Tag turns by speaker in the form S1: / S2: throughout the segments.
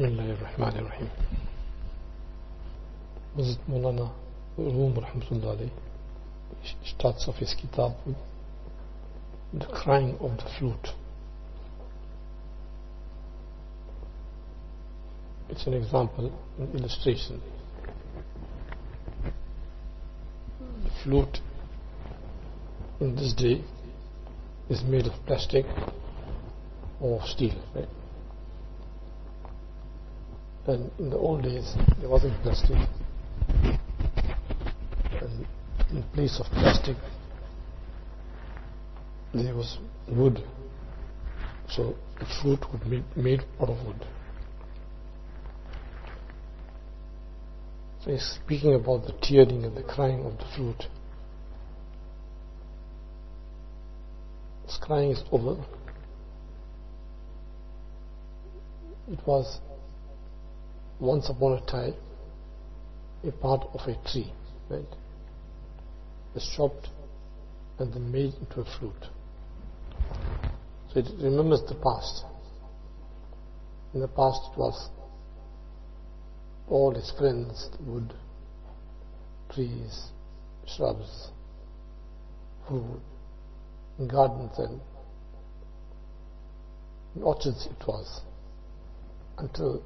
S1: Bismillahirrahmanirrahim. Hazrat Maulana Room Rahmatullah alayhi starts off his kitab with the crying of the flute. It's an example, an illustration. The flute in this day is made of plastic or steel, right? And in the old days there wasn't plastic, and in place of plastic there was wood, so the flute would be made out of wood. So he's speaking about the tearing and the crying of the flute. This crying is over. It was once upon a time a part of a tree, right? It's chopped and then made into a flute. So it remembers the past. In the past it was all his friends, wood, trees, shrubs, food, gardens and orchards it was, until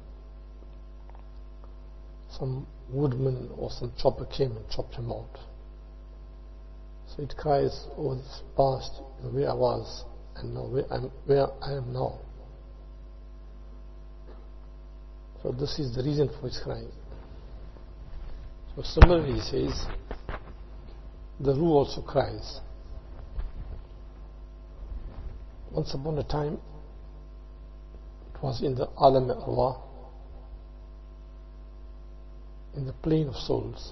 S1: some woodman or some chopper came and chopped him out. So it cries, oh, this past, where I was and now where I am now. So this is the reason for his crying. So similarly he says, the Ruh also cries. Once upon a time it was in the Alam al-Arwah, in the plane of souls.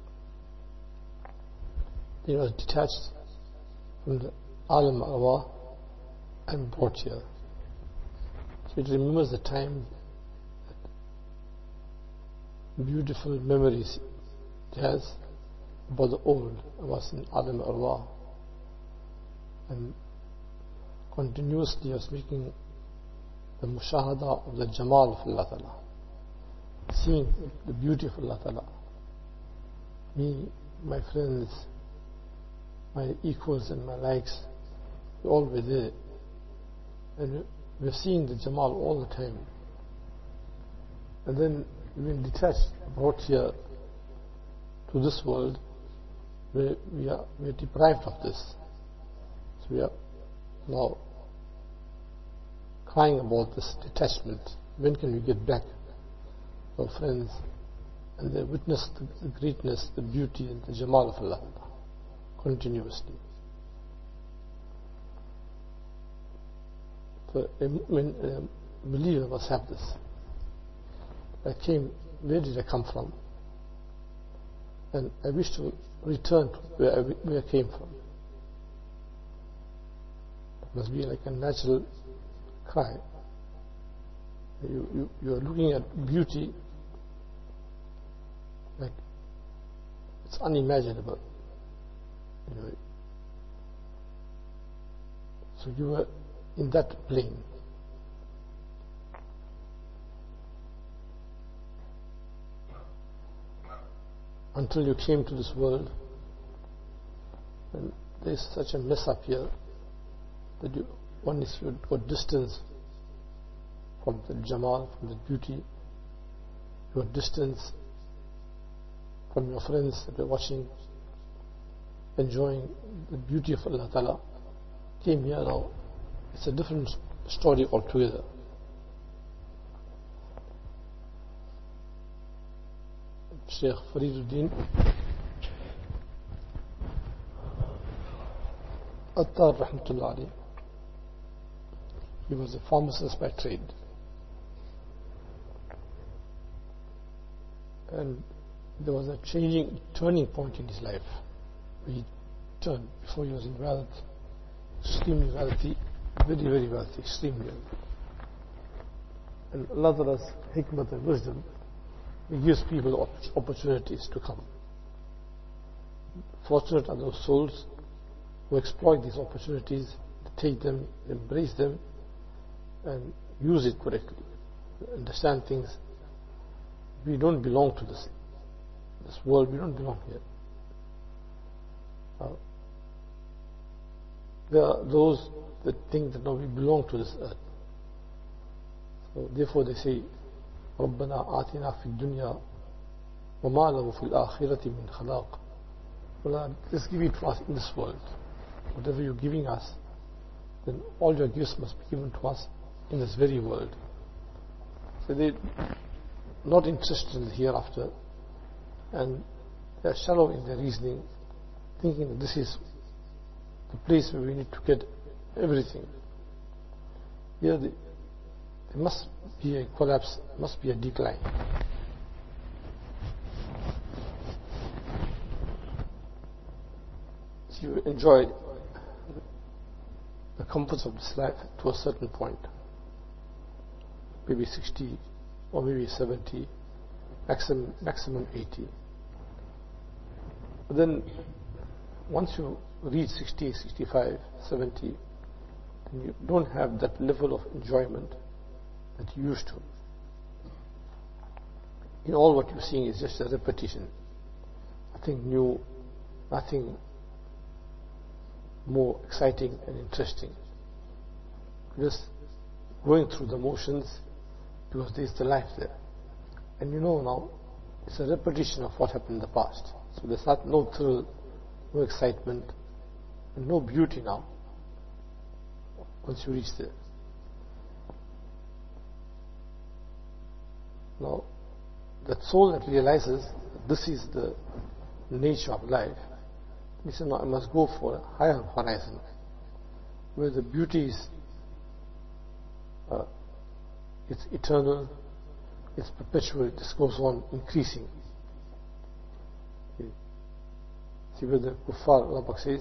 S1: It was detached from the Alam al-Arwah and brought here. So it remembers the time, beautiful memories it has about the old. It was in Alam al-Arwah, and continuously was making the mushahada of the Jamal of Allah Ta'ala, seeing the beauty of Allah Ta'ala. Me, my friends, my equals and my likes, we all were there, and we're seeing the Jamal all the time. And then we've been detached, brought here to this world where we are deprived of this. So we are now crying about this detachment. When can we get back our friends and they witness the greatness, the beauty and the Jamal of Allah continuously? So when a believer must have this. Where did I come from? And I wish to return to where I came from. It must be like a natural cry. You are looking at beauty like it's unimaginable. So you were in that plane. Until you came to this world, and there's such a mess up here that one is got distance from the Jamal, from the beauty, your distance from your friends that are watching, enjoying the beauty of Allah Ta'ala. Came here now, it's a different story altogether. Shaykh Fariduddin Attar Rahmatullah alayhi, he was a pharmacist by trade, and there was a turning point in his life. He turned. Before he was in wealth, extremely wealthy, very, very wealthy, extremely wealthy. And Allah Ta'ala's hikmah and wisdom, He gives people opportunities to come. Fortunate are those souls who exploit these opportunities, take them, embrace them, and use it correctly. understand things. We don't belong to this world. We don't belong here. There are those that think that no, we belong to this earth. So therefore they say, رَبَّنَا آتِنَا فِي الدُّنْيَا وَمَا لَهُ فِي الْآخِرَةِ مِنْ خَلَاقٍ. Well, just give it to us in this world. Whatever you're giving us, then all your gifts must be given to us in this very world. So they're not interested in the hereafter, and they're shallow in their reasoning, thinking that this is the place where we need to get everything. Here there must be a collapse, must be a decline. So you enjoy the comforts of this life to a certain point, maybe 60 or maybe 70, maximum 80. But then once you reach 60, 65, 70, then you don't have that level of enjoyment that you used to. In all what you're seeing is just a repetition. Nothing new, nothing more exciting and interesting. Just going through the motions because there's the life there. And you know now, it's a repetition of what happened in the past. So there's no thrill, no excitement, and no beauty now once you reach there. Now, that soul that realizes that this is the nature of life, he says, no, I must go for a higher horizon where the beauty is it's eternal, it's perpetual, it just goes on increasing. See where the kuffar, Allah says,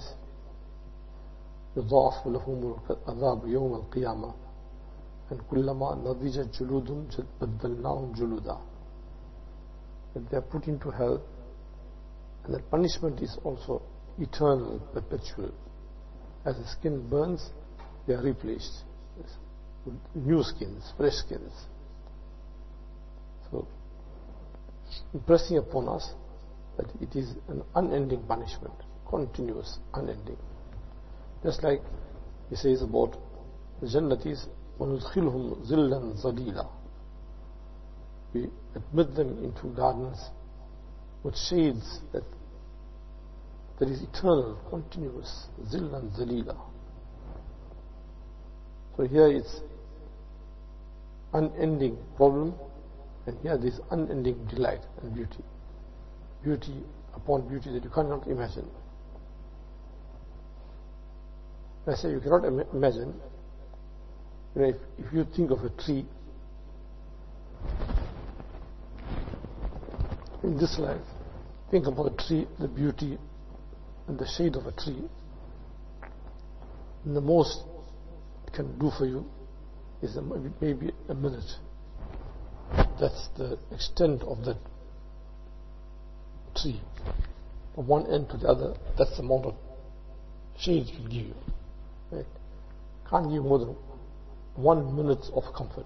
S1: يضاعف لهم العذاب يوم القيامة and كلما نضجت جلودهم بدلناهم جلودا. That they are put into hell, and that punishment is also eternal, perpetual. As the skin burns, they are replaced with new skins, fresh skins. So, impressing upon us that it is an unending punishment, continuous, unending. Just like he says about the Jannatis, وَنُدْخِلْهُمْ ظِلًّا ظَلِيلًا. We admit them into gardens with shades that is eternal, continuous, zillan zalila. So here it's unending problem, and here there is unending delight and beauty. Beauty upon beauty that you cannot imagine. I say you cannot imagine, if you think of a tree in this life, think about a tree, the beauty and the shade of a tree, and the most it can do for you is maybe a minute. That's the extent of that tree. From one end to the other, that's the amount of shade it will give you. Right? Can't give more than 1 minute of comfort.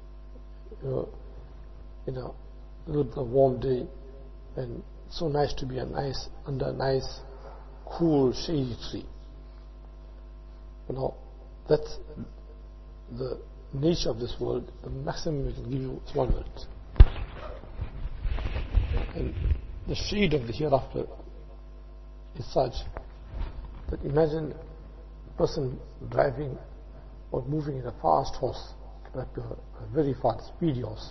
S1: In a little bit of warm day, and it's so nice to be under a nice, cool, shady tree. That's the nature of this world. The maximum we can give you is 1 minute. And the shade of the hereafter is such that imagine a person driving or moving in a fast horse, like a very fast, speedy horse.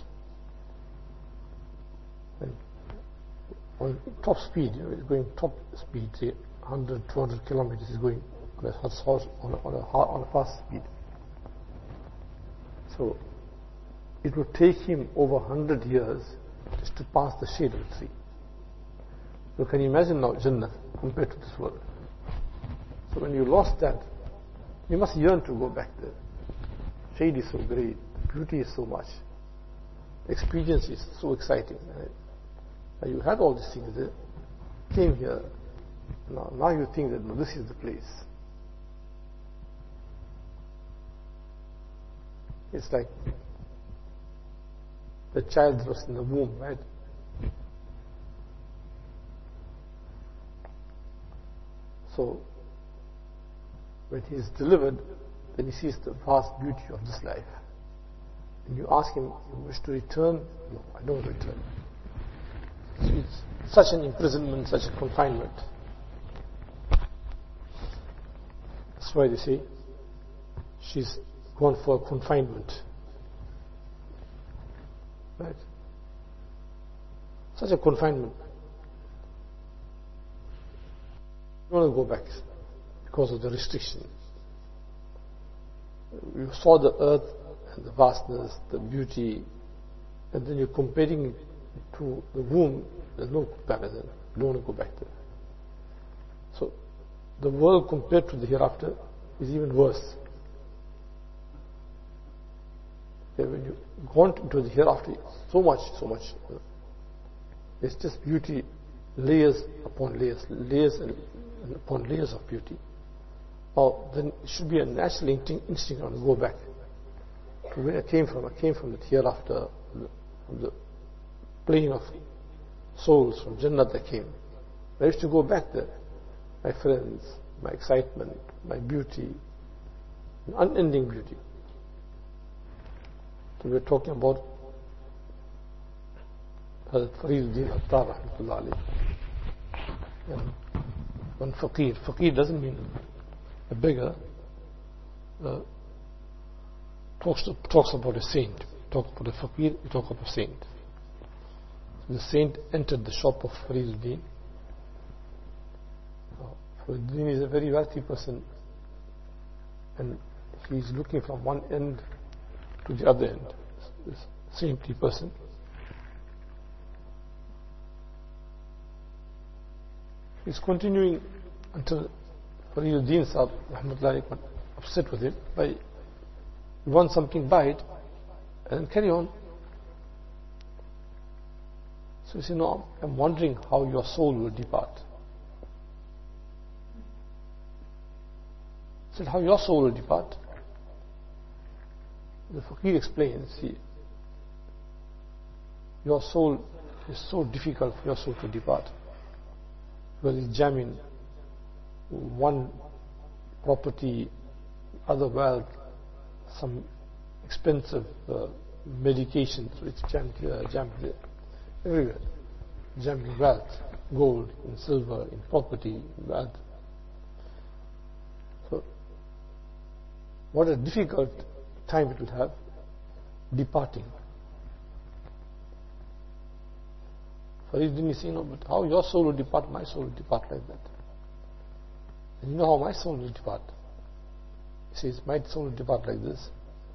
S1: And on top speed, it's going top speed, say 100, 200 kilometers is going on a horse on a fast speed. So it would take him over 100 years just to pass the shade of the tree. So can you imagine now Jannah compared to this world? So when you lost that, you must yearn to go back there. Shade is so great, the beauty is so much, experience is so exciting. Right? You had all these things there, came here, now you think that no, this is the place. It's like the child that was in the womb, right? So, when he is delivered, then he sees the vast beauty of this life. And you ask him, you wish to return? No, I don't return. So it's such an imprisonment, such a confinement. That's why they say, she's gone for confinement. Right? Such a confinement. You don't want to go back because of the restriction. You saw the earth and the vastness, the beauty, and then you're comparing it to the womb. There's no comparison. You don't want to go back there. So, the world compared to the hereafter is even worse. When you go into the hereafter, so much. It's just beauty, layers upon layers, layers and upon layers of beauty. Now, then it should be a natural instinct to go back to where I came from. I came from the hereafter, from the plane of souls, from Jannah that came. I used to go back there. My friends, my excitement, my beauty, an unending beauty. So we're talking about Hazrat Fariduddin Attar rahmatullah alayhi. And one faqir. Faqir doesn't mean a beggar. Talks about a saint. Talk about a faqir, you talk about a saint. So the saint entered the shop of Fariduddin. Fariduddin is a very wealthy person, and he's looking from one end to the other end. This saintly person. He's continuing until Fariduddin Sahib rahmatullahi got upset with him by, you want something, buy it and then carry on. So he said, no, I'm wondering how your soul will depart. He said, how your soul will depart? The Faqir explains, see, your soul is so difficult for your soul to depart. Because it's jamming one property, other wealth, some expensive medications which jammed everywhere. Jamming wealth, gold, in silver, in property, in wealth. So, what a difficult time it will have departing. Fariduddin is saying, no, but how your soul will depart, my soul will depart like that. And you know how my soul will depart? He says, my soul will depart like this.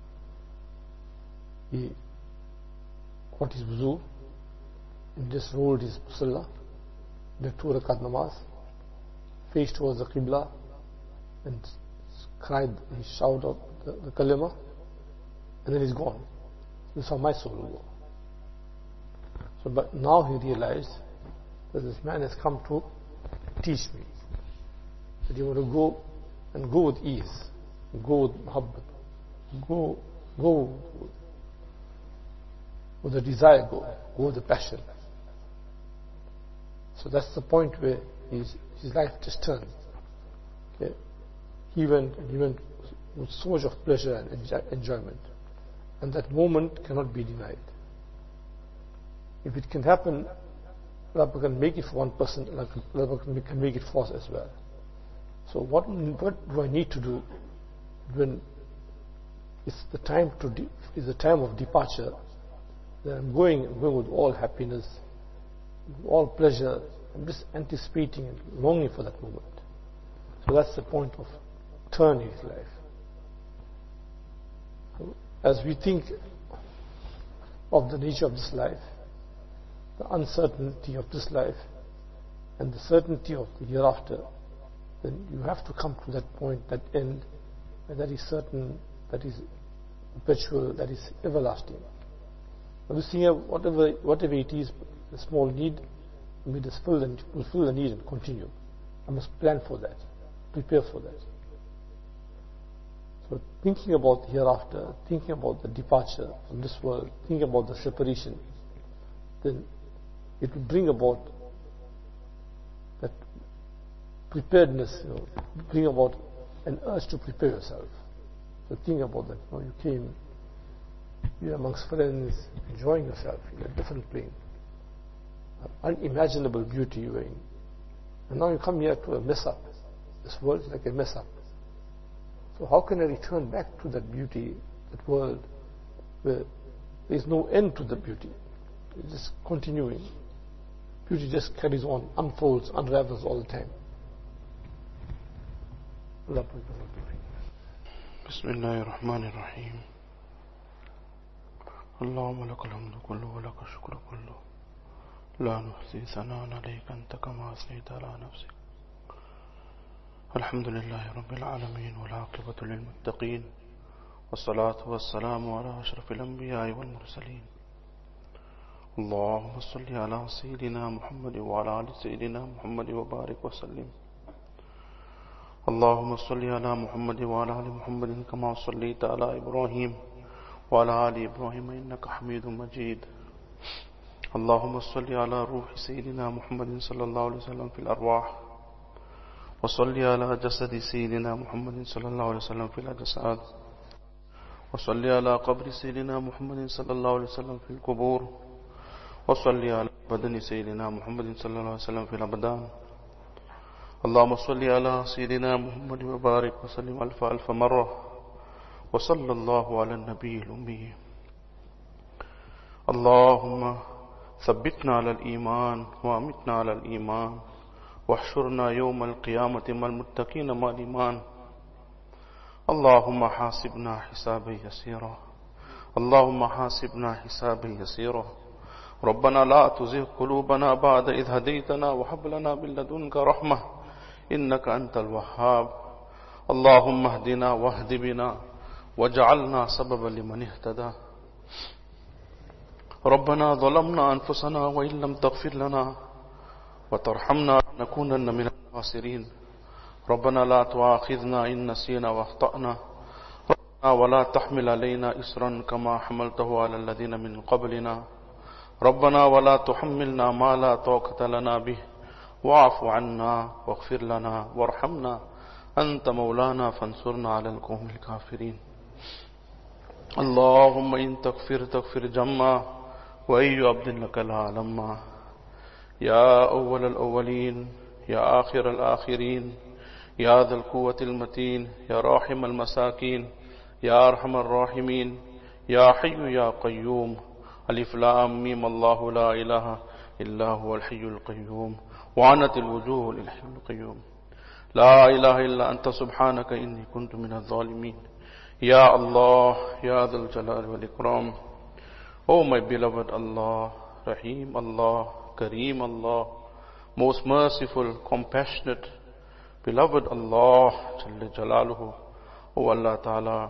S1: He got his wuzu and just rolled his musalla, did 2 rakat namaz, faced towards the Qibla and cried, he shouted out the kalima, and then he's gone. This is how my soul will go. So, but now he realized that this man has come to teach me that you want to go and go with ease, go with muhabbat, go with the desire, go with the passion. So that's the point where his life just turned. Okay? He went with so much of pleasure and enjoyment, and that moment cannot be denied. If it can happen, Allah can make it for one person, Allah can make it for us as well. So what do I need to do when it's the time of departure? Then I'm going with all happiness, with all pleasure. I'm just anticipating and longing for that moment. So that's the point of turning his life. So as we think of the nature of this life, the uncertainty of this life, and the certainty of the hereafter, then you have to come to that point, that end, and that is certain, that is perpetual, that is everlasting. Now this thing here, whatever it is, the small need, we just fulfill the need and continue. I must plan for that, prepare for that. So thinking about the hereafter, thinking about the departure from this world, thinking about the separation, then it will bring about that preparedness, bring about an urge to prepare yourself. So think about that. You came, you're amongst friends, enjoying yourself in a different plane. Unimaginable beauty you were in. And now you come here to a mess up. This world is like a mess up. So how can I return back to that beauty, that world, where there is no end to the beauty? It's just continuing. Beauty just carries on, unfolds, unravels all the time.
S2: Bismillahirrahmanirrahim. Allahumma lakal hamdu kullu wa lakal shukru kullu. La nuhsi sana'an alayka anta kama asnayta ala nafsik. Alhamdulillahi rabbil alameen wal aqibatu lil muttaqin. Wassalatu wassalamu ala ashrafil anbiya'i wal mursaleen. Allahumma salli ala sayyidina Muhammad wa ala ali sayyidina Muhammad wa barik wa sallim. اللهم صل على محمد وعلى آل محمد كما صليت على إبراهيم وعلى آل إبراهيم إنك حميد مجيد. اللهم صل على روح سيدنا محمد صلى الله عليه وسلم في الأرواح، وصل على جسد سيدنا محمد صلى الله عليه وسلم في الأجساد، وصل على قبر سيدنا محمد صلى الله عليه وسلم في القبور، وصل على بدن سيدنا محمد صلى الله عليه وسلم في الأبدان. اللهم صل على سيدنا محمد وبارك وسلم ألف مرة، وصلى الله على النبي الأمي. اللهم ثبتنا على الإيمان وأمتنا على الإيمان، واحشرنا يوم القيامة مع المتقين مع الإيمان. اللهم حاسبنا حسابا يسيرا، اللهم حاسبنا حسابا يسيرا. ربنا لا تزغ قلوبنا بعد إذ هديتنا وهب لنا من لدنك رحمة إنك أنت الوهاب. اللهم اهدنا واهد بنا واجعلنا سببا لمن اهتدى. ربنا ظلمنا أنفسنا وإن لم تغفر لنا وترحمنا لنكونن من الخاسرين. ربنا لا تؤاخذنا إن نسينا واخطأنا، ربنا ولا تحمل علينا إصرا كما حملته على الذين من قبلنا، ربنا ولا تحملنا ما لا طاقة لنا به، واعف عنا واغفر لنا وارحمنا أنت مولانا فانصرنا على القوم الكافرين. اللهم إن تغفر جما، وأي عبد لك لا لما. يا أول الأولين، يا آخر الآخرين، يا ذا القوة المتين، يا راحم المساكين، يا أرحم الراحمين، يا حي يا قيوم. ألف لام ميم الله لا إله إلا هو الحي القيوم، وعنت الوجوه للحي القيوم. لا إله إلا أنت سبحانك إني كنت من الظالمين. Ya Allah, Ya Dhul Jalal wal Ikram. Oh my beloved Allah, Rahim Allah, Kareem Allah, most merciful, compassionate, beloved Allah, Jalla Jalaluhu. Oh Allah Ta'ala,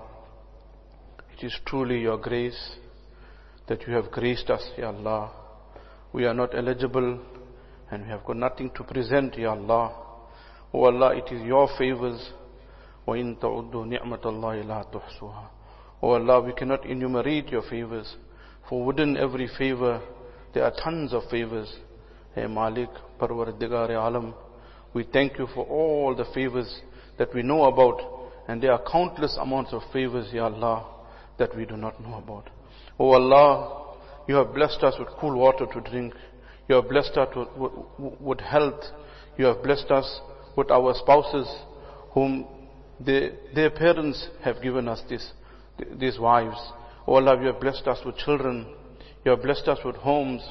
S2: it is truly your grace that you have graced us, Ya Allah. We are not eligible and we have got nothing to present, Ya Allah. Oh Allah, it is your favors. وَإِن تَعُدُّوا نِعْمَةَ اللَّهِ لَا تُحْصُوهَا. Oh Allah, we cannot enumerate your favors, for within every favor there are tons of favors. Hey Malik, Parwardigar Alam, we thank you for all the favors that we know about, and there are countless amounts of favors, Ya Allah, that we do not know about. Oh Allah, you have blessed us with cool water to drink. You have blessed us with health. You have blessed us with our spouses whom their parents have given us these wives. Oh Allah, you have blessed us with children. You have blessed us with homes.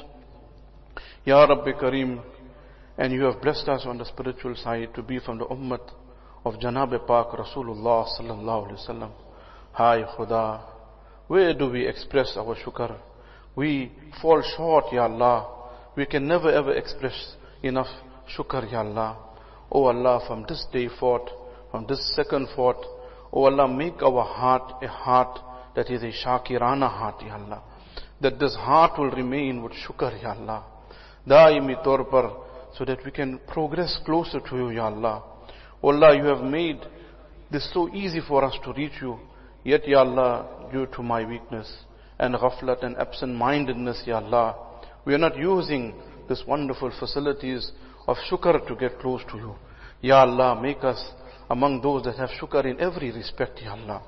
S2: Ya Rabbi Kareem, and you have blessed us on the spiritual side to be from the ummah of Janab Pak Rasulullah sallallahu alaihi wasallam. Hai Khuda, where do we express our shukr? We fall short, Ya Allah. We can never ever express enough shukr, Ya Allah. Oh Allah, from this day forth, from this second forth, oh Allah, make our heart a heart that is a Shakirana heart, Ya Allah. That this heart will remain with shukr, Ya Allah. Daimi taur par, so that we can progress closer to you, Ya Allah. Oh Allah, you have made this so easy for us to reach you. Yet, Ya Allah, due to my weakness and ghaflat and absent-mindedness, Ya Allah, we are not using these wonderful facilities of shukr to get close to you. Ya Allah, make us among those that have shukr in every respect, Ya Allah.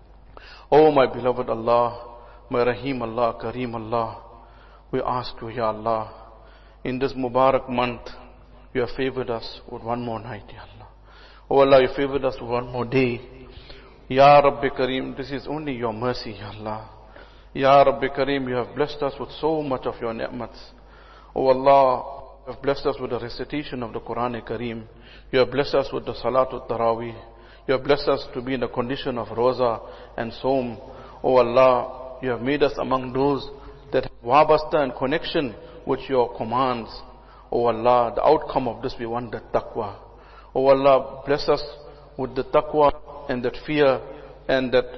S2: Oh my beloved Allah, my Rahim Allah, Kareem Allah, we ask you, Ya Allah, in this Mubarak month, you have favored us with one more night, Ya Allah. Oh Allah, you favored us with one more day. Ya Rabbi Kareem, this is only your mercy, Ya Allah. Ya Rabbi Kareem, you have blessed us with so much of your ni'mats. Oh Allah, you have blessed us with the recitation of the Quran Kareem. You have blessed us with the Salatul Taraweeh. You have blessed us to be in the condition of Roza and Som. Oh Allah, you have made us among those that have wabasta and connection with your commands. Oh Allah, the outcome of this we want the taqwa. Oh Allah, bless us with the taqwa and that fear and that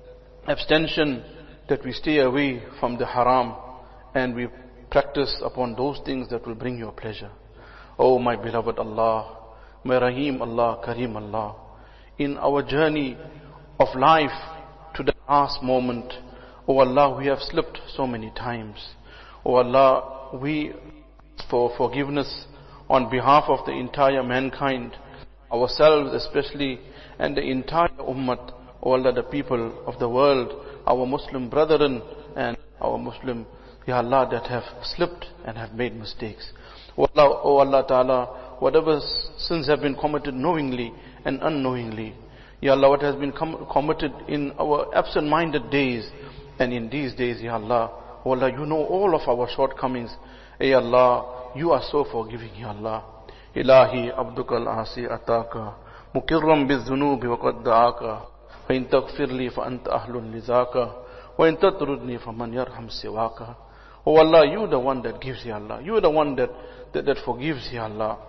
S2: abstention, that we stay away from the haram and we practice upon those things that will bring your pleasure. Oh my beloved Allah, my Rahim Allah, Kareem Allah, in our journey of life to the last moment, oh Allah, we have slipped so many times. Oh Allah, we ask for forgiveness on behalf of the entire mankind, ourselves especially, and the entire ummah, oh Allah, the people of the world, our Muslim brethren and our Muslim, Ya Allah, that have slipped and have made mistakes. Oh Allah Ta'ala, whatever sins have been committed knowingly and unknowingly, Ya Allah, what has been committed in our absent-minded days and in these days, Ya Allah, oh Allah, you know all of our shortcomings. Ya Allah, you are so forgiving, Ya Allah. Ilahi abdukal asi ataka, mukirram bizunubi wa qad da'aka, fa in taghfir li fa anta ahlun lizaka, wa in tatrudni fa man yarham siwaka. Oh Allah, you are the one that gives, Ya Allah. You are the one that forgives, Ya Allah.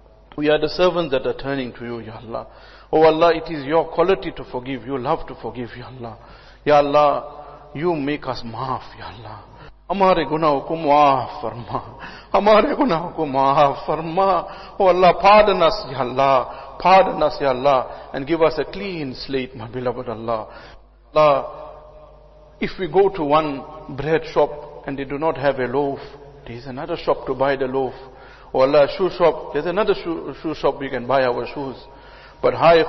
S2: We are the servants that are turning to you, Ya Allah. Oh Allah, it is your quality to forgive. You love to forgive, Ya Allah. Ya Allah, you make us maaf, Ya Allah. हमारे गुनाहों को माफ फरमा, हमारे गुनाहों को माफ फरमा. Oh Allah, pardon us, Ya Allah, pardon us, Ya Allah, and give us a clean slate, my beloved Allah. Allah, if we go to one bread shop and they do not have a loaf, there is another shop to buy the loaf. Oh Allah, shoe shop, there's another shoe shop we can buy our shoes. But hi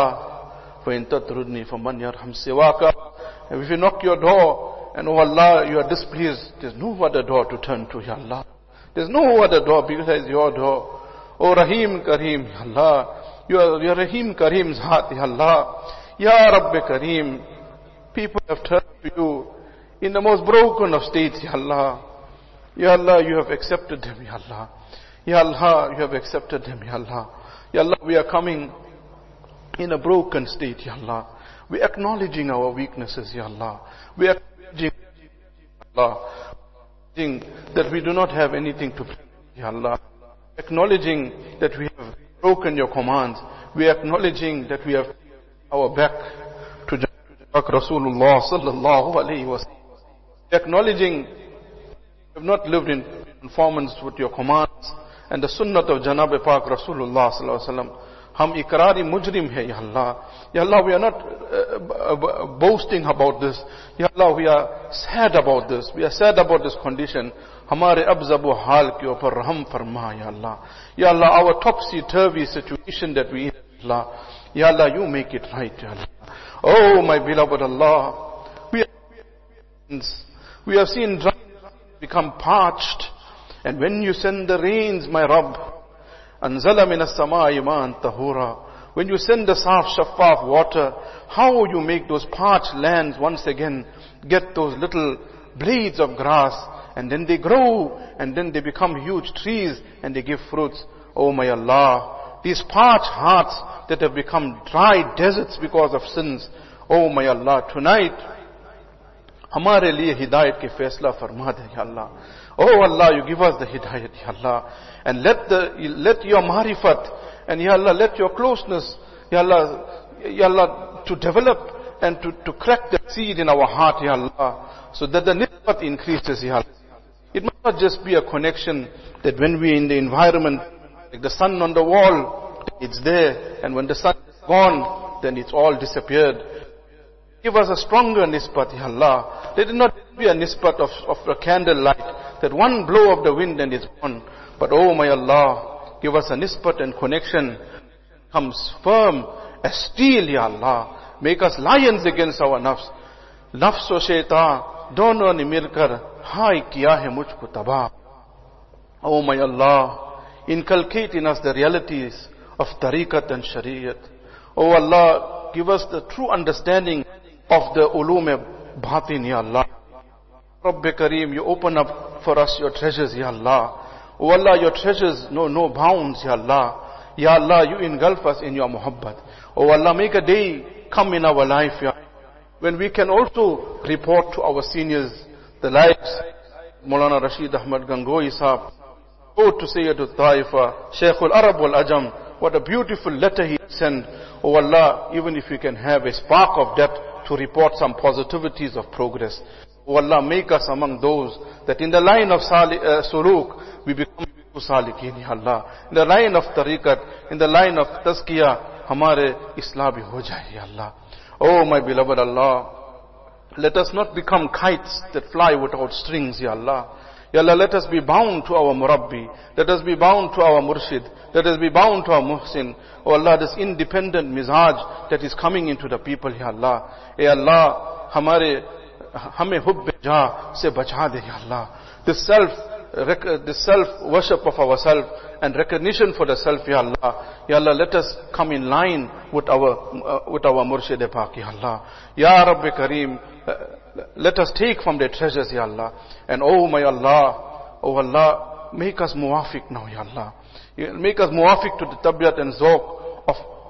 S2: Khuda, فَإِن تَطْرُدْنِي فَمَنْ يَرْحَمْ سِوَاكَ. If you knock your door, and oh Allah, you are displeased, there's no other door to turn to, Ya Allah. There's no other door besides your door. Oh Rahim Kareem, Ya Allah. You are Rahim Kareem's heart, Ya Allah. Ya Rabbi Kareem. People have turned to you in the most broken of states, Ya Allah. Ya Allah, you have accepted them, Ya Allah. Ya Allah, you have accepted them, Ya Allah. Ya Allah, we are coming in a broken state, Ya Allah. We are acknowledging our weaknesses, Ya Allah. We are acknowledging, Allah, that we do not have anything to bring, Ya Allah. Acknowledging that we have broken your commands. We are acknowledging that we have our back to Rasulullah sallallahu alayhi wa sallam. Acknowledging we have not lived in conformance with your commands and the sunnah of Janab Pak Rasulullah sallallahu alayhi wa sallam. Hum ikrari mujrim hai, Ya Allah. Ya Allah, we are not boasting about this. Ya Allah, we are sad about this. We are sad about this condition. Hamare abzabu hal ke upar rahm farma, Ya Allah. Ya Allah, our topsy-turvy situation that we in, Ya Allah. Ya Allah, you make it right, Ya Allah. Oh, my beloved Allah, we have seen dry become parched, and when you send the rains, my Rabb, anzala min as-samaa'i ma'an tahura, when you send the saf shaffaf water, how you make those parched lands once again get those little blades of grass, and then they grow, and then they become huge trees, and they give fruits. Oh my Allah, these parched hearts that have become dry deserts because of sins. Oh my Allah, tonight, hamare liye hidayat ke faisla farma de, Ya Allah. Oh Allah, you give us the hidayat, Ya Allah. And let your marifat, and Ya Allah, let your closeness, Ya Allah, to develop and to crack the seed in our heart, Ya Allah, so that the nisbat increases, Ya Allah. It must not just be a connection that when we are in the environment, like the sun on the wall, it's there, and when the sun is gone, then it's all disappeared. give us a stronger nisbat, Ya Allah. Let it not be a nisbat of a candlelight, that one blow of the wind and it's gone. But oh my Allah, give us a nisbat and connection comes firm as steel, Ya Allah. Make us lions against our nafs. Nafs o shaitan, dono ne milkar, hai kiya hai mujhko tabah. Oh my Allah, inculcate in us the realities of tariqat and shariat. Oh Allah, give us the true understanding of the ulum batin, Ya Allah. Rabbi Kareem, you open up for us your treasures, Ya Allah. Oh Allah, your treasures know no bounds, Ya Allah. Ya Allah, you engulf us in your muhabbat. Oh Allah, make a day come in our life, Ya Allah, when we can also report to our seniors the lives. Maulana Rashid Ahmad Gangoi Sahab, go to Sayyidul Taifa, Shaykhul Arab wal Ajam, what a beautiful letter he sent. Oh Allah, even if we can have a spark of that to report some positivities of progress. Oh Allah, make us among those that in the line of suluk, we become salikin, Ya Allah. In the line of tariqat, in the line of tazkiyah, hamare islah bhi ho jaye, Ya Allah. Oh my beloved Allah, let us not become kites that fly without strings, Ya Allah. Ya Allah, let us be bound to our Murabbi. Let us be bound to our Murshid. Let us be bound to our Muhsin. Oh Allah, this independent mizaj that is coming into the people, Ya Allah. Ya Allah, hame hubbe jah se bacha de, Ya Allah. This self worship of ourself and recognition for the self, Ya Allah. Ya Allah, let us come in line with our Murshid Pak, Ya Allah. Ya Rabbi Kareem, let us take from their treasures, Ya Allah. And oh my Allah, oh Allah, make us muwafiq now, Ya Allah. Make us muwafiq to the tabiat and zawq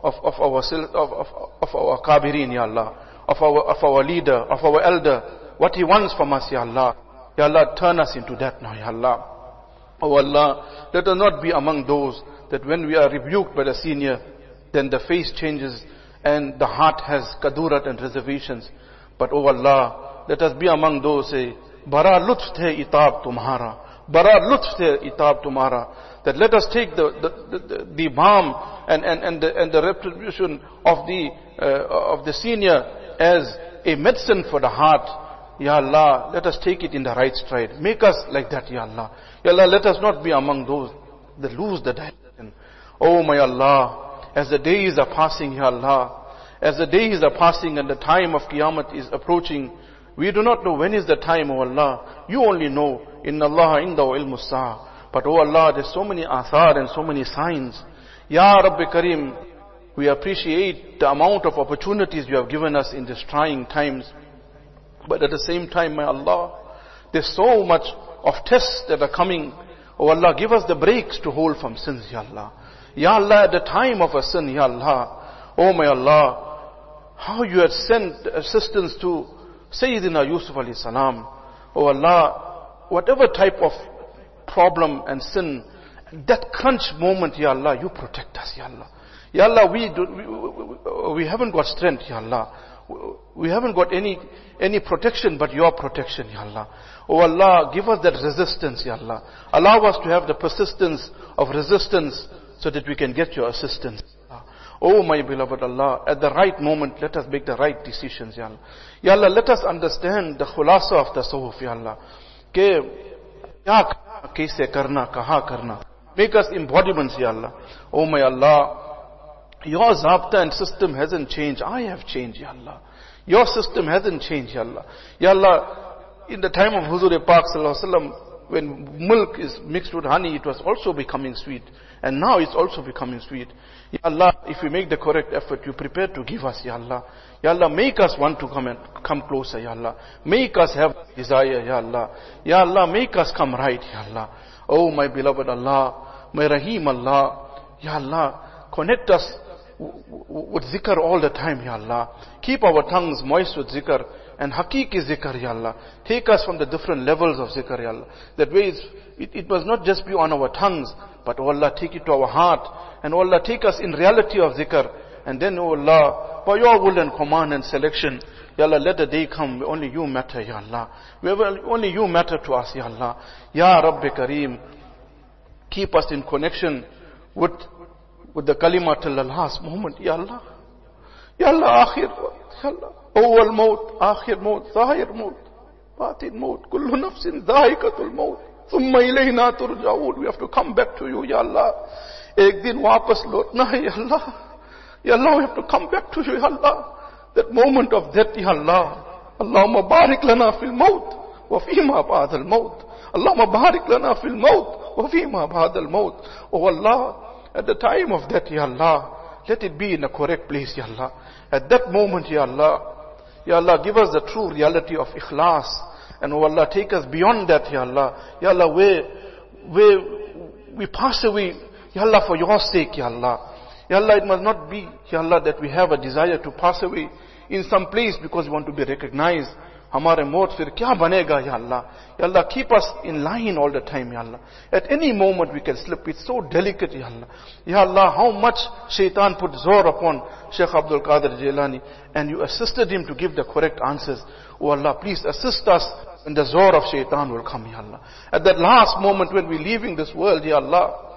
S2: of our kabirin, Ya Allah. Of our leader, of our elder. What he wants from us, Ya Allah. Ya Allah, turn us into that now, Ya Allah. Oh Allah, let us not be among those that when we are rebuked by the senior, then the face changes and the heart has kadurat and reservations. But oh Allah, let us be among those say, bara lutf the itab tumhara, bara lutf the itab tumhara. That let us take the balm and the retribution of the senior as a medicine for the heart. Ya Allah, let us take it in the right stride. Make us like that, Ya Allah. Ya Allah, let us not be among those that lose the direction. Oh my Allah, as the days are passing, Ya Allah, as the days are passing and the time of Qiyamah is approaching, we do not know when is the time, oh Allah. You only know. Inna Allah indahu ilmu as-sa'a. But oh Allah, there's so many athar and so many signs. Ya Rabbi Kareem, we appreciate the amount of opportunities you have given us in these trying times. But at the same time, my Allah, there's so much of tests that are coming. Oh Allah, give us the breaks to hold from sins, Ya Allah. Ya Allah, at the time of a sin, Ya Allah, oh my Allah, how you had sent assistance to Sayyidina Yusuf alayhi salam. Oh Allah, whatever type of problem and sin, that crunch moment, Ya Allah, you protect us, Ya Allah. Ya Allah, we haven't got strength, Ya Allah. We haven't got any protection but your protection, Ya Allah. Oh Allah, give us that resistance, Ya Allah. Allow us to have the persistence of resistance so that we can get your assistance. Oh my beloved Allah, at the right moment, let us make the right decisions, Ya Allah. Ya Allah, let us understand the khulasa of the tasawwuf, Ya Allah. Kaise karna, kaha karna. Make us embodiments, Ya Allah. Oh my Allah, your zabta and system hasn't changed. I have changed, Ya Allah. Your system hasn't changed, Ya Allah. Ya Allah, in the time of Huzur Pak Sallallahu Alaihi Wasallam, when milk is mixed with honey, it was also becoming sweet. And now it's also becoming sweet. Ya Allah, if we make the correct effort, you prepare to give us, Ya Allah. Ya Allah, make us want to come closer, Ya Allah. Make us have desire, Ya Allah. Ya Allah, make us come right, Ya Allah. Oh my beloved Allah, my Rahim Allah, Ya Allah, connect us with zikr all the time, Ya Allah. Keep our tongues moist with zikr and hakiki zikr, Ya Allah. Take us from the different levels of zikr, Ya Allah. That way it must not just be on our tongues, but oh Allah, take it to our heart. And oh Allah, take us in reality of zikr. And then oh Allah, by your will and command and selection, Ya Allah, let the day come where only you matter, Ya Allah. Where only you matter to us, Ya Allah. Ya Rabbi Kareem, keep us in connection with the kalima till the last moment, Ya Allah. Ya Allah, akhir maut. Ya Allah, awwal maut, akhir maut, zahir maut, batin maut, kullu nafsin dhaikatul maut. Thumma ilayna turja'un. We have to come back to you, Ya Allah. Ek din wapas lotna hai, Ya Allah. Ya Allah, we have to come back to you, Ya Allah. That moment of death, Ya Allah. Allahumma barik lana fil maut, wa fima ba'd al maut. Allahumma barik lana fil maut, wa fima ba'd al maut. Oh Allah, at the time of death, Ya Allah, let it be in a correct place, Ya Allah. At that moment, Ya Allah, Ya Allah, give us the true reality of ikhlas. And oh Allah, take us beyond that, Ya Allah. Ya Allah, where we pass away, Ya Allah, for your sake, Ya Allah. Ya Allah, it must not be, Ya Allah, that we have a desire to pass away in some place because we want to be recognized. Hamare maut fir kya banega, Ya Allah. Ya Allah, keep us in line all the time, Ya Allah. At any moment we can slip. It's so delicate, Ya Allah. Ya Allah, how much shaitan put zor upon Sheikh Abdul Qadir Jilani, and you assisted him to give the correct answers. Oh Allah, please assist us when the zor of shaitan will come, Ya Allah. At that last moment when we're leaving this world, Ya Allah,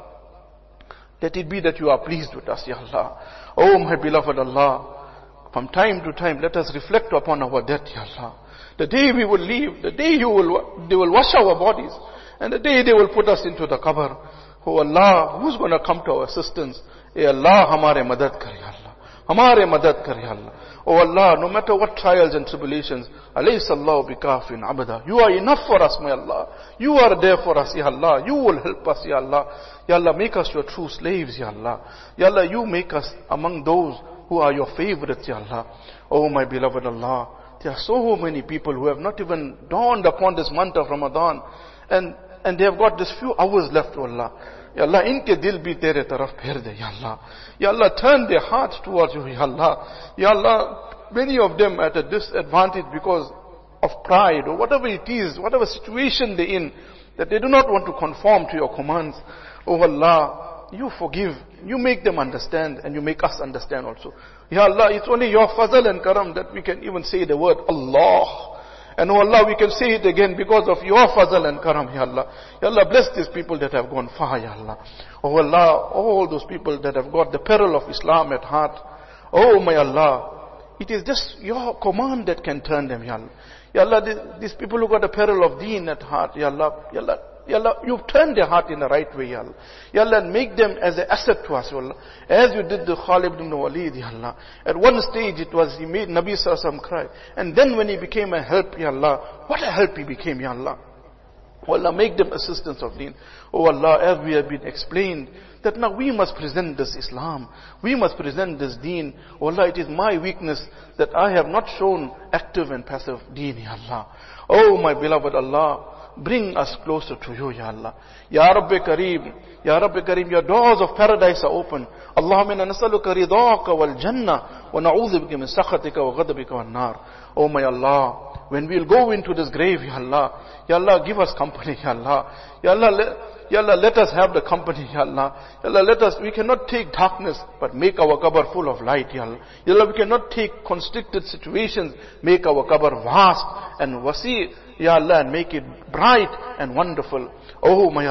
S2: let it be that you are pleased with us, Ya Allah. Oh my beloved Allah, from time to time let us reflect upon our death, Ya Allah. The day we will leave, the day they will wash our bodies, and the day they will put us into the qabr. Oh Allah, who's going to come to our assistance? Eh Allah, hamare madad kar, Ya Allah. Hamare madad kar, Ya Allah. Oh Allah, no matter what trials and tribulations, alaysa Allahu bikafin abada. You are enough for us, my Allah. You are there for us, Ya Allah. You will help us, Ya Allah. Ya Allah, make us your true slaves, Ya Allah. Ya Allah, you make us among those who are your favorites, Ya Allah. Oh my beloved Allah, there are so many people who have not even dawned upon this month of Ramadan, and they have got this few hours left, oh Allah. Ya Allah, inke dil bhi tere taraf pher de, Ya Allah. Ya Allah, turn their hearts towards you, Ya Allah. Ya Allah, many of them at a disadvantage because of pride or whatever it is, whatever situation they're in, that they do not want to conform to your commands. Oh Allah, you forgive, you make them understand, and you make us understand also. Ya Allah, it's only your fazal and karam that we can even say the word Allah. And oh Allah, we can say it again because of your fazal and karam, Ya Allah. Ya Allah, bless these people that have gone far, Ya Allah. Oh Allah, all those people that have got the peril of Islam at heart. Oh my Allah, it is just your command that can turn them, Ya Allah. Ya Allah, these people who got the peril of deen at heart, Ya Allah, Ya Allah, Ya Allah, you've turned their heart in the right way, Ya Allah. Ya Allah, and make them as an asset to us, Ya Allah. As you did the Khalid ibn Walid, Ya Allah. At one stage it was, he made Nabi Sallallahu Alaihi Wasallam cry. And then when he became a help, Ya Allah, what a help he became, Ya Allah. Oh Allah, make them assistants of deen. Oh Allah, as we have been explained, that now we must present this Islam. We must present this deen. Oh Allah, it is my weakness that I have not shown active and passive deen, Ya Allah. Oh my beloved Allah, bring us closer to you, Ya Allah. Ya Rabbi Kareem, Ya Rabbi Kareem, your doors of paradise are open. Allahumma inna nas'aluka ridaka wal jannah wa na'udhu bika min sakhatika wa ghadabika wan nar. Oh my Allah, when we'll go into this grave, Ya Allah, give us company, Ya Allah. Ya Allah, let us have the company, Ya Allah. Ya Allah, we cannot take darkness, but make our qabr full of light, Ya Allah. Ya Allah, we cannot take constricted situations, make our qabr vast and wasi, Ya Allah, and make it bright and wonderful. Oh my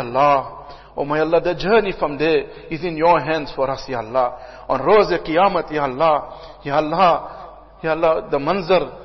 S2: Allah, the journey from there is in your hands for us, Ya Allah. On Roz Qiyamah, Ya Allah, Ya Allah, Ya Allah, the manzar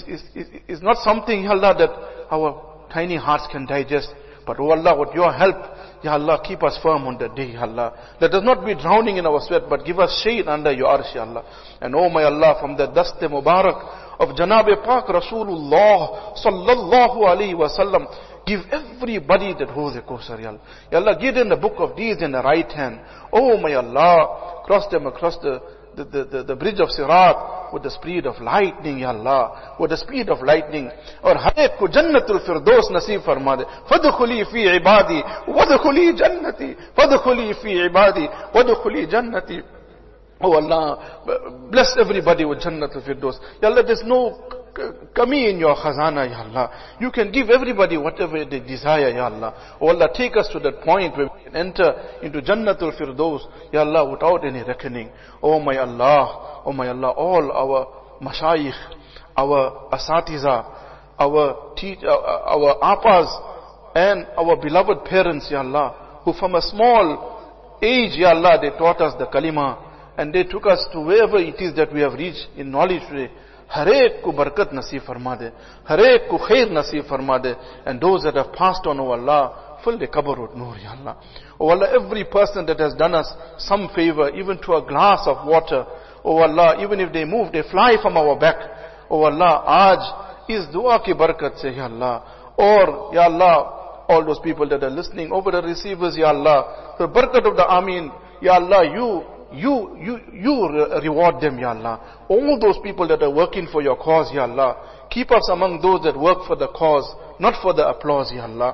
S2: is not something, Ya Allah, that our tiny hearts can digest. But oh Allah, with your help, Ya Allah, keep us firm on that day, Ya Allah. Let us not be drowning in our sweat, but give us shade under your arsh, Ya Allah. And oh my Allah, from the dust Mubarak of Janab Pak Rasulullah Sallallahu Alaihi Wasallam, give everybody that holds a Kawthar, Ya Allah. Ya Allah, give them the book of deeds in the right hand. Oh my Allah, cross them across the bridge of Sirat with the speed of lightning, Ya Allah, with the speed of lightning. Or har ek ko Jannatul Firdaus nasib farma de. Fadkhuli fi ibadi wadkhuli jannati, fadkhuli fi ibadi wadkhuli jannati. Oh Allah, bless everybody with Jannatul Firdaus. Ya Allah, there's no kami in your khazana, Ya Allah. You can give everybody whatever they desire, Ya Allah. Oh Allah, take us to that point where we can enter into Jannatul Firdaus, Ya Allah, without any reckoning. Oh my Allah, all our mashayikh, our asatiza, our apas, and our beloved parents, Ya Allah, who from a small age, Ya Allah, they taught us the kalima, and they took us to wherever it is that we have reached in knowledge today. हर एक को बरकत नसीब फरमा दे, हर एक को खैर नसीब फरमा दे. And those that have passed on, oh Allah, fill the qabr with nur, Ya Allah. Oh Allah, every person that has done us some favor, even to a glass of water, oh Allah, even if they move, they fly from our back. Oh Allah, aaj is dua ki barakat se, Ya Allah. Or, Ya Allah, all those people that are listening over the receivers, Ya Allah, the barakat of the Ameen, Ya Allah, you reward them, Ya Allah. All those people that are working for your cause, Ya Allah, keep us among those that work for the cause, not for the applause, Ya Allah.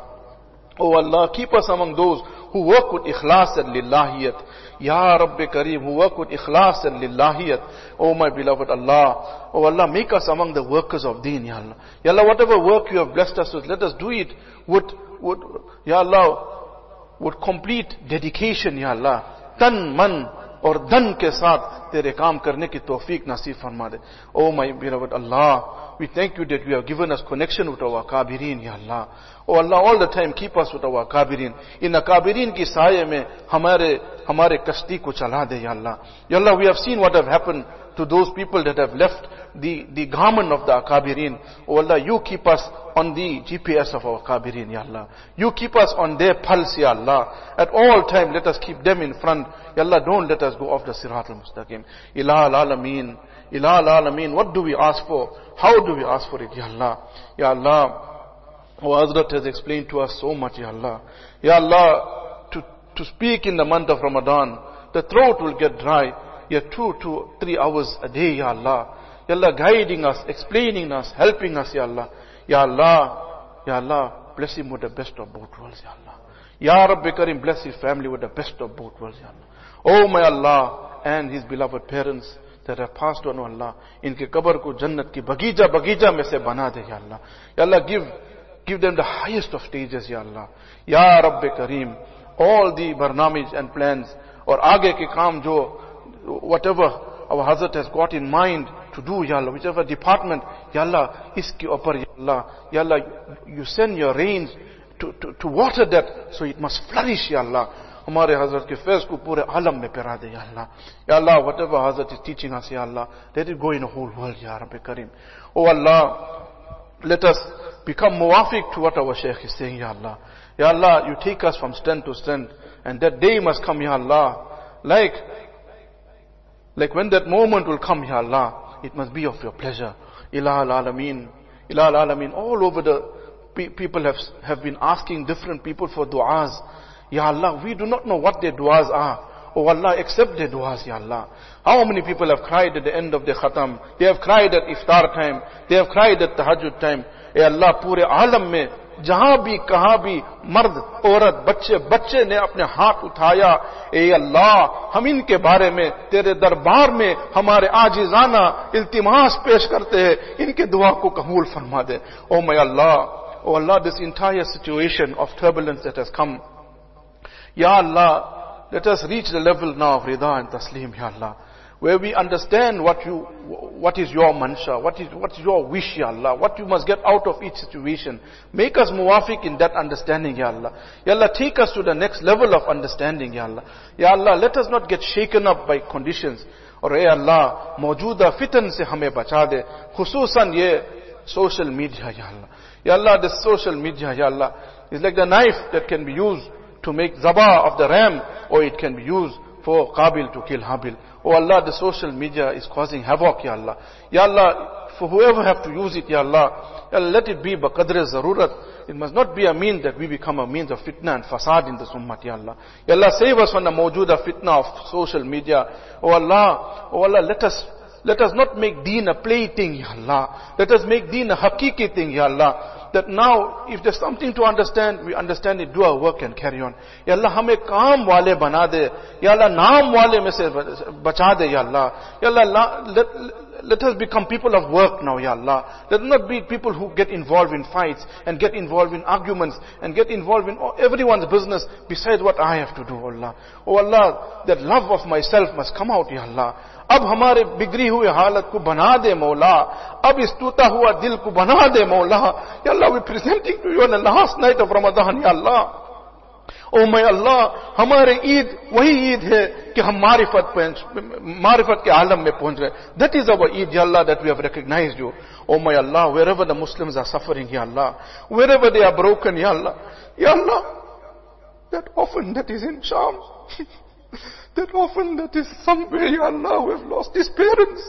S2: Oh Allah, keep us among those who work with ikhlas and lillahiyat. Ya Rabbi Kareem, who work with ikhlas and lillahiyat. Oh my beloved Allah. Oh Allah, make us among the workers of deen, Ya Allah. Ya Allah, whatever work you have blessed us with, let us do it with Ya Allah, with complete dedication, Ya Allah. Tan, man, और धन के साथ तेरे काम करने की तौफीक नसीब फरमा दे. Oh my beloved Allah, we thank you that you have given us connection with our Kabirin, Ya Allah. Oh Allah, all the time keep us with our Kabirin. In the Kabirin की साये में हमारे कश्ती को चला दे, Ya Allah. Ya Allah, we have seen what have happened to those people that have left the garment of the Akabirin. Oh Allah, you keep us on the GPS of our Akabirin, Ya Allah. You keep us on their pulse, Ya Allah. At all time, let us keep them in front. Ya Allah, don't let us go off the Sirat al-Mustaqim. Ilah al-Alameen. Ilah al-Alameen. What do we ask for? How do we ask for it, Ya Allah? Ya Allah, our Hazrat has explained to us so much, Ya Allah. Ya Allah, to speak in the month of Ramadan, the throat will get dry. Ya 2 to 3 hours a day, Ya Allah. Ya Allah, guiding us, explaining us, helping us, Ya Allah. Ya Allah, Ya Allah, bless him with the best of both worlds, Ya Allah. Ya Rabbi Karim, bless his family with the best of both worlds, Ya Allah. Oh my Allah, and his beloved parents that have passed on, oh Allah, inke qabr ko jannat ki bagija mein se bana de, Ya Allah. Ya Allah, give them the highest of stages, Ya Allah. Ya Rabbi Karim, all the barnamij and plans, or aage ke kaam jo, whatever our Hazrat has got in mind to do, Ya Allah, whichever department, Ya Allah, iski upar, Ya Allah. Ya Allah, you send your rains to water that, so it must flourish, Ya Allah. हमारे हजरत के फैज़ को पूरे आलम में पिरा दे, या अल्लाह. या अल्लाह, whatever Hazrat is teaching us, Ya Allah, let it go in the whole world, Ya Rabbi Karim. Oh Allah, let us become muwafiq to what our Shaykh is saying, Ya Allah. Ya Allah, you take us from strength to strength, and that day must come, Ya Allah. Like when that moment will come, Ya Allah, it must be of your pleasure. Ilah al-Alameen. Ilah al-Alameen. All over the people have been asking different people for du'as. Ya Allah, we do not know what their du'as are. Oh Allah, accept their du'as, Ya Allah. How many people have cried at the end of the khatam? They have cried at iftar time. They have cried at tahajjud time. Eh Allah, pure alam mein, जहां भी कहां भी मर्द औरत बच्चे ने अपने हाथ उठाया, ए अल्लाह, हम इनके बारे में तेरे दरबार में हमारे आजिजाना इल्तिमास पेश करते हैं, इनके दुआ को कबूल फरमा दे. Oh my Allah, oh Allah, this entire situation of turbulence that has come, Ya Allah, let us reach the level now of rida and taslim, Ya Allah, where we understand what is your mansha, what is your wish, Ya Allah, what you must get out of each situation. Make us muwafiq in that understanding, Ya Allah. Ya Allah, take us to the next level of understanding, Ya Allah. Ya Allah, let us not get shaken up by conditions. Or, Ya Allah, mawjooda fitan se hame bacha de, khususan ye social media, Ya Allah. Ya Allah, this social media, Ya Allah, is like the knife that can be used to make zabah of the ram, or it can be used for Qabil to kill Habil. Oh Allah, the social media is causing havoc, Ya Allah. Ya Allah, for whoever have to use it, Ya Allah, Ya Allah, let it be baqadr zarurat. It must not be a means that we become a means of fitna and fasad in this ummah, Ya Allah. Ya Allah, save us from the mawjooda fitna of social media. Oh Allah, let us not make deen a plaything, Ya Allah. Let us make deen a hakiki thing, Ya Allah. That now, if there's something to understand, we understand it, do our work and carry on. Ya Allah, hame kaam wale bana de. Ya Allah, naam wale mein se bacha de, Ya Allah. Ya Allah, let us become people of work now, Ya Allah. Let us not be people who get involved in fights and get involved in arguments and get involved in everyone's business besides what I have to do, Allah. Oh Allah, that love of myself must come out, Ya Allah. अब हमारे बिगड़ी हुई हालत को बना दे मौला, अब इस टूटा हुआ दिल को बना दे मौला. Ya Allah, we presenting to you on the last night of Ramadan, Ya Allah. O my Allah, हमारे ईद वही ईद है कि हम मारिफत के आलम में पहुंच गए. That is our Eid, Ya Allah, that we have recognized you. Oh my Allah, wherever the Muslims are suffering, Ya Allah, wherever they are broken, Ya Allah, Ya Allah, that orphan that is in Sham, that orphan that is somewhere, Ya Allah, who have lost his parents.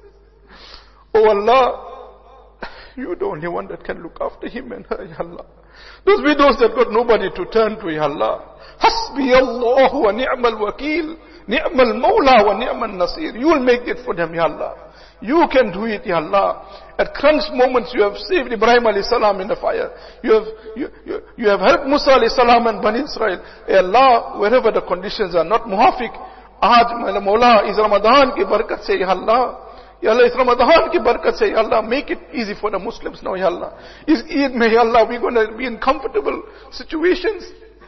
S2: Oh Allah, you the only one that can look after him and her, Ya Allah. Those widows that got nobody to turn to, Ya Allah. Hasbi Allah wa ni'mal wakil, ni'mal mawla wa ni'mal nasir. You will make it for them, Ya Allah. You can do it, Ya Allah. At crunch moments you have saved Ibrahim alayhi salam in the fire. You have helped Musa alayhi salam and Bani Israel. Ya Allah, wherever the conditions are not muhafiq, Aaj Mawla, is Ramadan ki barakat se, Ya Allah. Ya Allah, is Ramadan ki barakat se, Ya Allah, make it easy for the Muslims now, Ya Allah. Is Eid mein, Ya Allah, we're going to be in comfortable situations,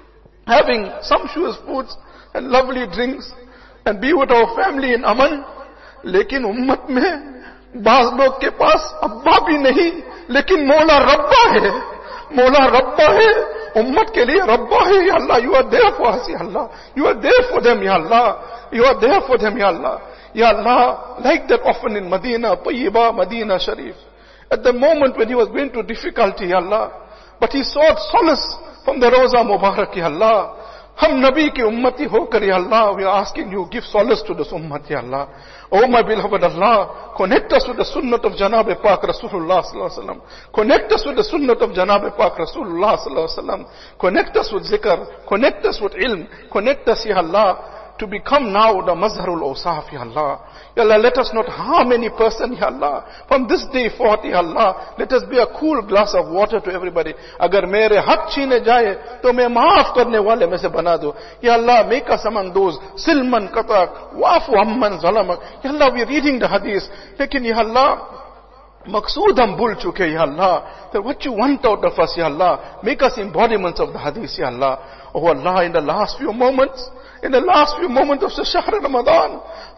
S2: having sumptuous foods and lovely drinks, and be with our family in aman. लेकिन उम्मत में बाज लोग के पास अब्बा भी नहीं, लेकिन मौला रब्बा है. मौला रब्बा है, उम्मत के लिए रब्बा है. या अल्लाह, you are there for us, Ya Allah. You are there for them, Ya Allah. You are there for them, Ya Allah. Ya Allah, like that orphan in Medina, Tayyiba, Medina Sharif. At the moment when he was going through difficulty, Ya Allah, but he sought solace from the Roza Mubarak, Ya Allah. Hum Nabi ki ummati hokar, Ya Allah, we are asking you, give solace to this ummat, Ya Allah. Oh my beloved Allah, connect us with the sunnah of Janab Pak Rasulullah sallallahu alaihi wasallam. Connect us with the sunnah of Janab Pak Rasulullah sallallahu alaihi wasallam. Connect us with zikr, connect us with ilm, connect us, Ya Allah, to become now the Mazharul Awsaf, Ya Allah. Ya Allah, let us not harm any person, Ya Allah. From this day forth, Ya Allah, let us be a cool glass of water to everybody. Agar mere haq cheene jaye, to main maaf karne wale mein se bana do. Ya Allah, make us among those silman qatak, wafu amman zalamak. Ya Allah, we are reading the hadith, lekin Ya Allah, maqsood hum bhul chuke, Ya Allah, that what you want out of us, Ya Allah, make us embodiments of the hadith, Ya Allah. Oh Allah, in the last few moments of the Shahr Ramadan,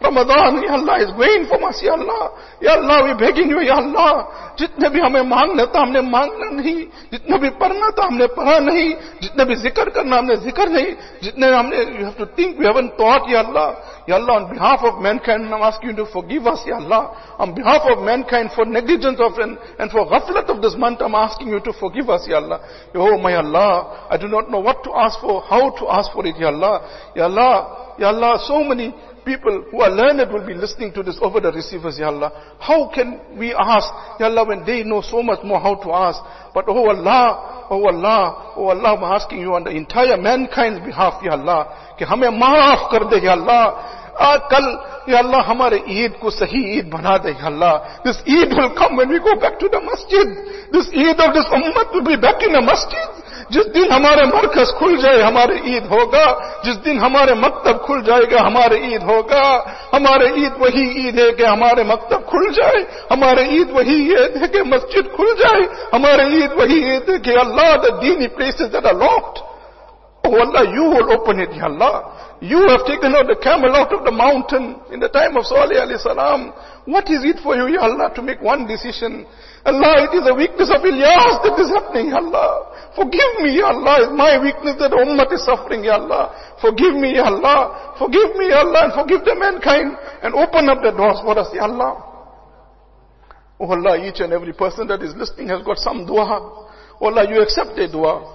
S2: Ya Allah, is going from us, Ya Allah. Ya Allah, we're begging you, Ya Allah. Jitne bhi hame maangna tha humne maangna nahi, jitna bhi parna tha humne para nahi, jitna bhi zikr karna humne zikr nahi, jitne humne, you have to think, we haven't thought, Ya Allah. Ya Allah, on behalf of mankind, I'm asking you to forgive us, Ya Allah. On behalf of mankind, for negligence of and for ghaflat of this month, I'm asking you to forgive us, Ya Allah. Oh my Allah, I do not know what to ask for, how to ask for it, Ya Allah. Ya Allah, Ya Allah, so many people who are learned will be listening to this over the receivers, Ya Allah. How can we ask, Ya Allah, when they know so much more how to ask? But oh Allah, oh Allah, oh Allah, I'm asking you on the entire mankind's behalf, Ya Allah, कि हमें माफ कर दे, Ya Allah. कल, Ya Allah, हमारे ईद को सही ईद बना दे, Ya Allah. This Eid will come when we go back to the masjid. This Eid of this ummah will be back in the masjid. जिस दिन हमारे मरकज खुल जाए, हमारे ईद होगा. जिस दिन हमारे मकतब खुल जाएगा, हमारे ईद होगा. हमारे ईद वही ईद है कि हमारे मकतब खुल जाए. हमारे ईद वही ईद है कि मस्जिद खुल जाए. हमारे ईद वही ईद है कि अल्लाह, the dini places that are locked, oh Allah, you will open it, Ya Allah. You have taken out the camel out of the mountain in the time of Salih alayhi salam. What is it for you, Ya Allah, to make one decision? Allah, it is a weakness of Ilyas that is happening, Ya Allah. Forgive me, Ya Allah. It's my weakness that the ummah is suffering, Ya Allah. Forgive me, Ya Allah. Forgive me, Ya Allah, and forgive the mankind, and open up the doors for us, Ya Allah. Oh Allah, each and every person that is listening has got some dua. Oh Allah, you accept a dua.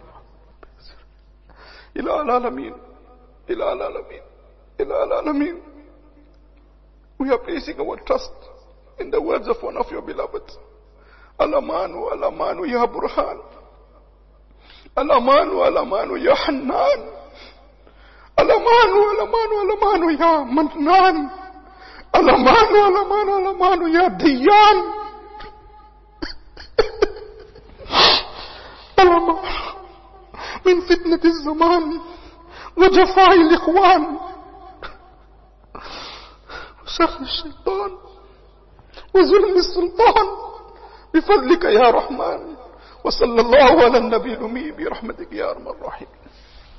S2: Ila al-alameen, ila al-alameen, ila al-alameen. We are placing our trust in the words of one of your beloveds. Al-amanu, al-amanu, ya Burhan. Al-amanu, al-amanu, ya Hannan. Al-amanu, al-amanu, al-amanu, ya Mannan. Al-amanu, al-amanu, al-amanu, ya Diyan. Al-amanu. من فتنة الزمان وجفاء الإخوان وشر الشيطان وظلم السلطان بفضلك يا رحمن وصلى الله على النبي الأمي برحمتك يا أرحم الراحمين.